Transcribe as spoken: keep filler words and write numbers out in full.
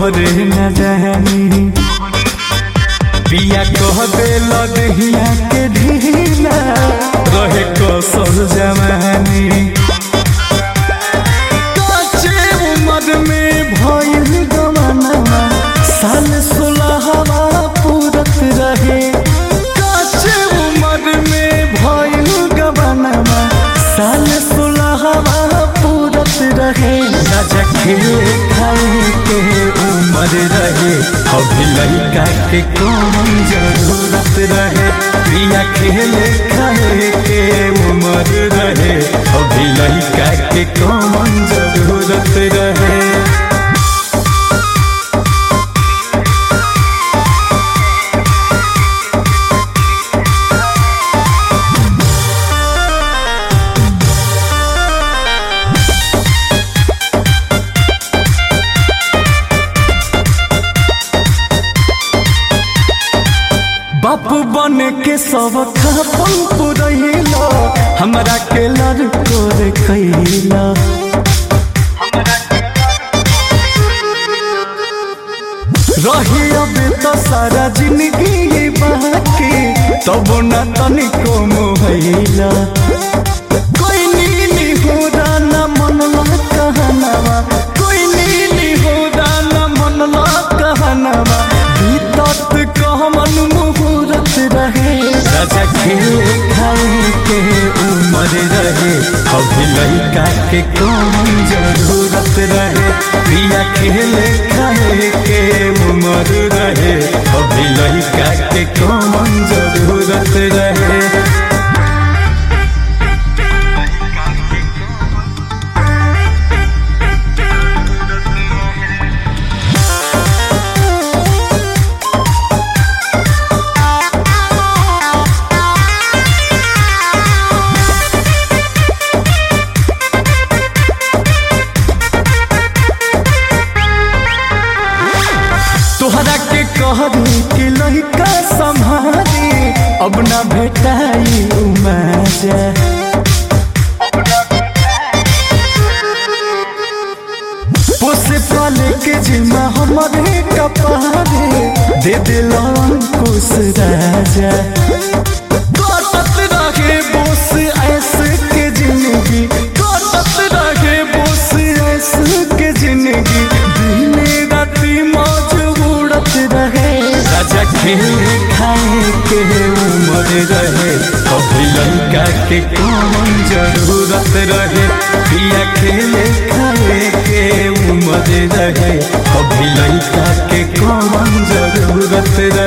तोहरे न जानी पिया कह दे लदहिया के ढीला रहे कसर जवानी कच्चे उम्र में भइल गवाना साल सोलहवा पूरत रहे कच्चे उम्र में भइल गवाना साल सोलहवा पूरत रहे राजा खेले खाए के उम्र रहे अभी लड़का के कौन जरूरत रहे प्रिया खेले खाए के उम्र रहे अभी लड़का के कौन जरूरत रहे। बाप बन के सब खापन पुरैला हमरा के लड़को रे कैला रही अब तो सारा जिंदगी बाकी तब न तनिको मोहैला कोई नीली हो ना मनला कहनावा कोई नीली हो ना मनला कहनावा बीतत कहमन मुहूर्त रहे राजा खेले खाए के उम्र रहे अभी लड़का के कौन जरूरत रहे प्रिया खेले खाए के उम्र रहे अभी लड़का के कौन जरूरत रहे। तोहरा के कहरी कि लड़का संभारी अब ना भेटाई मजा पोसे पाले के जिम्मा हमारे कपारे दे दिल अंकुश राजा कटत रहे बोस ऐसे के जिंदगी कटत रहे बोस ऐसे के जिंदगी दिन राती मौज रहे राजा खेले खाए के उम्र रहे अभी लड़का के कौन जरूरत रहे पिया खेले खाए के उम्र रहे अभी लड़का के कौन जरूरत रहे।